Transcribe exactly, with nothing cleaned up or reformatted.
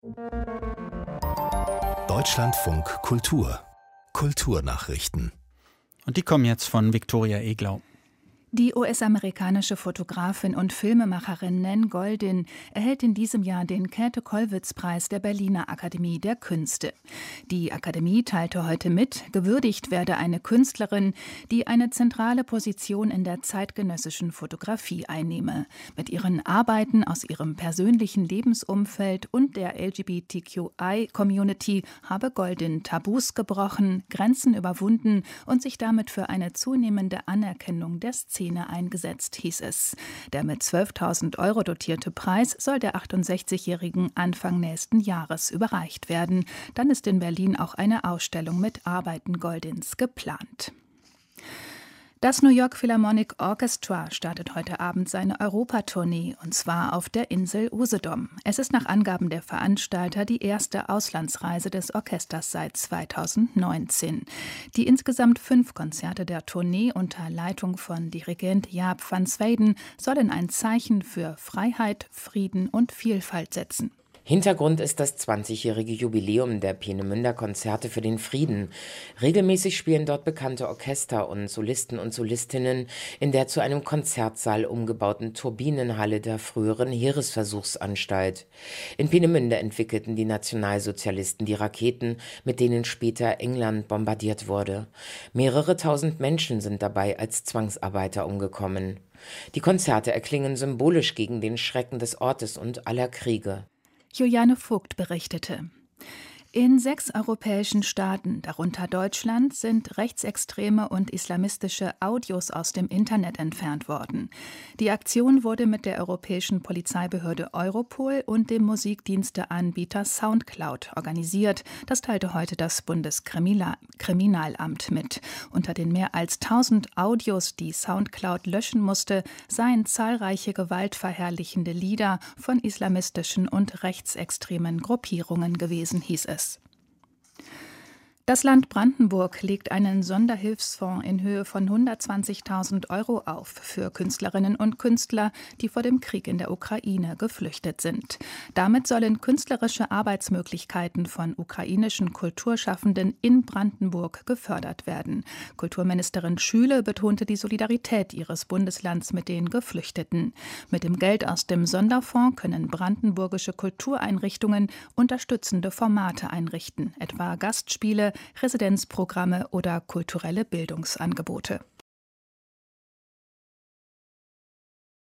Deutschlandfunk Kultur Kulturnachrichten. Und die kommen jetzt von Viktoria Eglau. Die U S-amerikanische Fotografin und Filmemacherin Nan Goldin erhält in diesem Jahr den Käthe-Kollwitz-Preis der Berliner Akademie der Künste. Die Akademie teilte heute mit, gewürdigt werde eine Künstlerin, die eine zentrale Position in der zeitgenössischen Fotografie einnehme. Mit ihren Arbeiten aus ihrem persönlichen Lebensumfeld und der L G B T Q I-Community habe Goldin Tabus gebrochen, Grenzen überwunden und sich damit für eine zunehmende Anerkennung der Szene eingesetzt, hieß es. Der mit zwölftausend Euro dotierte Preis soll der achtundsechzigjährigen Anfang nächsten Jahres überreicht werden. Dann ist in Berlin auch eine Ausstellung mit Arbeiten Goldins geplant. Das New York Philharmonic Orchestra startet heute Abend seine Europatournee, und zwar auf der Insel Usedom. Es ist nach Angaben der Veranstalter die erste Auslandsreise des Orchesters seit zweitausendneunzehn. Die insgesamt fünf Konzerte der Tournee unter Leitung von Dirigent Jaap van Zweden sollen ein Zeichen für Freiheit, Frieden und Vielfalt setzen. Hintergrund ist das zwanzigjährige Jubiläum der Peenemünder Konzerte für den Frieden. Regelmäßig spielen dort bekannte Orchester und Solisten und Solistinnen in der zu einem Konzertsaal umgebauten Turbinenhalle der früheren Heeresversuchsanstalt. In Peenemünde entwickelten die Nationalsozialisten die Raketen, mit denen später England bombardiert wurde. Mehrere tausend Menschen sind dabei als Zwangsarbeiter umgekommen. Die Konzerte erklingen symbolisch gegen den Schrecken des Ortes und aller Kriege. Juliane Vogt berichtete. In sechs europäischen Staaten, darunter Deutschland, sind rechtsextreme und islamistische Audios aus dem Internet entfernt worden. Die Aktion wurde mit der europäischen Polizeibehörde Europol und dem Musikdiensteanbieter Soundcloud organisiert. Das teilte heute das Bundeskriminalamt mit. Unter den mehr als tausend Audios, die Soundcloud löschen musste, seien zahlreiche gewaltverherrlichende Lieder von islamistischen und rechtsextremen Gruppierungen gewesen, hieß es. Das Land Brandenburg legt einen Sonderhilfsfonds in Höhe von hundertzwanzigtausend Euro auf für Künstlerinnen und Künstler, die vor dem Krieg in der Ukraine geflüchtet sind. Damit sollen künstlerische Arbeitsmöglichkeiten von ukrainischen Kulturschaffenden in Brandenburg gefördert werden. Kulturministerin Schüle betonte die Solidarität ihres Bundeslands mit den Geflüchteten. Mit dem Geld aus dem Sonderfonds können brandenburgische Kultureinrichtungen unterstützende Formate einrichten, etwa Gastspiele, Residenzprogramme oder kulturelle Bildungsangebote.